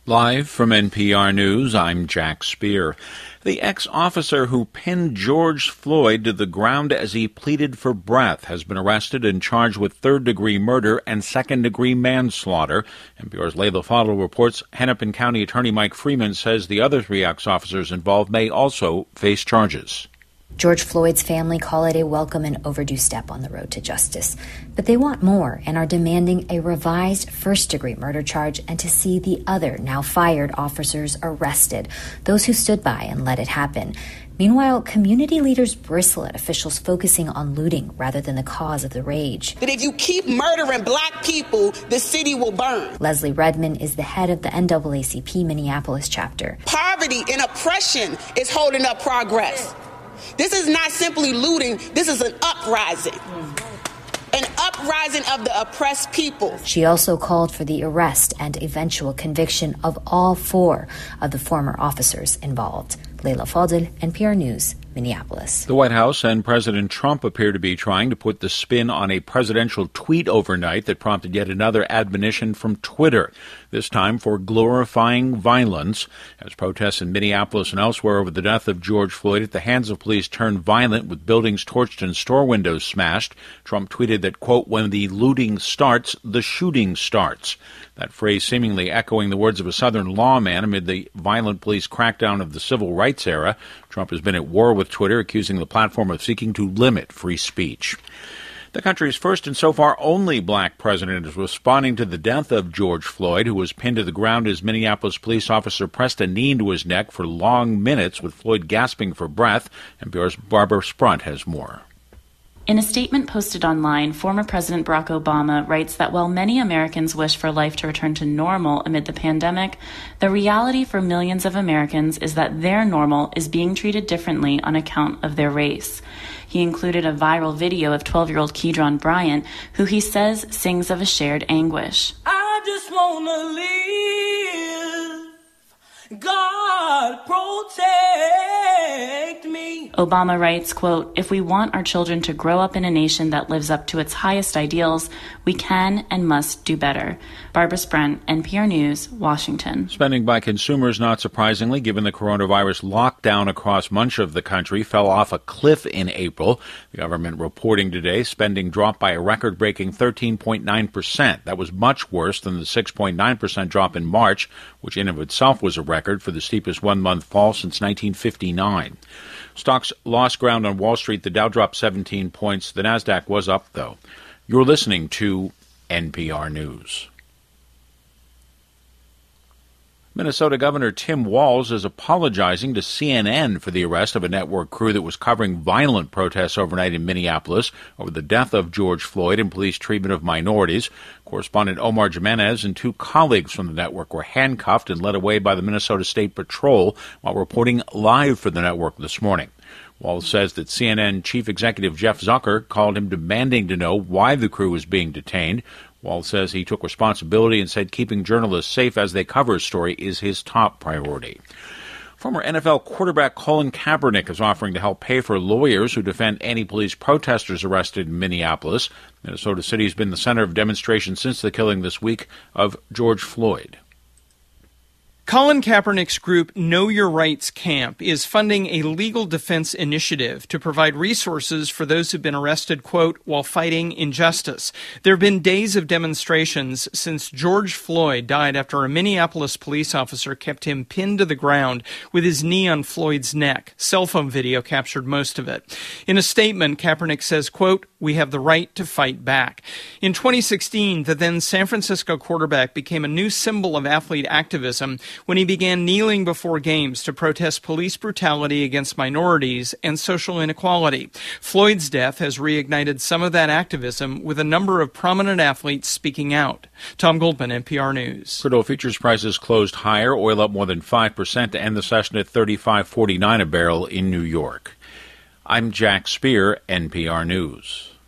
Live from NPR News, I'm Jack Speer. The ex-officer who pinned George Floyd to the ground as he pleaded for breath has been arrested and charged with third-degree murder and second-degree manslaughter. NPR's Layla Fadel reports Hennepin County Attorney Mike Freeman says the other three ex-officers involved may also face charges. George Floyd's family call it a welcome and overdue step on the road to justice. But they want more and are demanding a revised first-degree murder charge and to see the other, now fired, officers arrested, those who stood by and let it happen. Meanwhile, community leaders bristle at officials focusing on looting rather than the cause of the rage. That if you keep murdering black people, the city will burn. Leslie Redman is the head of the NAACP Minneapolis chapter. Poverty and oppression is holding up progress. This is not simply looting, this is an uprising. An uprising of the oppressed people. She also called for the arrest and eventual conviction of all four of the former officers involved. Layla Fadel, NPR News, Minneapolis. The White House and President Trump appear to be trying to put the spin on a presidential tweet overnight that prompted yet another admonition from Twitter, this time for glorifying violence. As protests in Minneapolis and elsewhere over the death of George Floyd at the hands of police turned violent with buildings torched and store windows smashed, Trump tweeted that, quote, when the looting starts, the shooting starts. That phrase seemingly echoing the words of a Southern lawman amid the violent police crackdown of the civil rights era. Trump has been at war with Twitter, accusing the platform of seeking to limit free speech. The country's first and so far only black president is responding to the death of George Floyd, who was pinned to the ground as Minneapolis police officer pressed a knee into his neck for long minutes, with Floyd gasping for breath. NPR's Barbara Sprunt has more. In a statement posted online, former President Barack Obama writes that while many Americans wish for life to return to normal amid the pandemic, the reality for millions of Americans is that their normal is being treated differently on account of their race. He included a viral video of 12-year-old Keydron Bryant, who he says sings of a shared anguish. I just want to live. God protect me. Obama writes, quote, if we want our children to grow up in a nation that lives up to its highest ideals, we can and must do better. Barbara Sprunt, NPR News, Washington. Spending by consumers, not surprisingly, given the coronavirus lockdown across much of the country, fell off a cliff in April. The government reporting today spending dropped by a record-breaking 13.9%. That was much worse than the 6.9% drop in March, which in of itself was a record for the steepest one-month fall since 1959. Stocks lost ground on Wall Street. The Dow dropped 17 points. The Nasdaq was up, though. You're listening to NPR News. Minnesota Governor Tim Walz is apologizing to CNN for the arrest of a network crew that was covering violent protests overnight in Minneapolis over the death of George Floyd and police treatment of minorities. Correspondent Omar Jimenez and two colleagues from the network were handcuffed and led away by the Minnesota State Patrol while reporting live for the network this morning. Walz says that CNN Chief Executive Jeff Zucker called him demanding to know why the crew was being detained. Walz says he took responsibility and said keeping journalists safe as they cover a story is his top priority. Former NFL quarterback Colin Kaepernick is offering to help pay for lawyers who defend anti-police protesters arrested in Minneapolis. Minnesota City has been the center of demonstrations since the killing this week of George Floyd. Colin Kaepernick's group Know Your Rights Camp is funding a legal defense initiative to provide resources for those who've been arrested, quote, while fighting injustice. There have been days of demonstrations since George Floyd died after a Minneapolis police officer kept him pinned to the ground with his knee on Floyd's neck. Cell phone video captured most of it. In a statement, Kaepernick says, quote, we have the right to fight back. In 2016, the then San Francisco quarterback became a new symbol of athlete activism when he began kneeling before games to protest police brutality against minorities and social inequality. Floyd's death has reignited some of that activism, with a number of prominent athletes speaking out. Tom Goldman, NPR News. Crude oil futures prices closed higher, oil up more than 5% to end the session at $35.49 a barrel in New York. I'm Jack Speer, NPR News.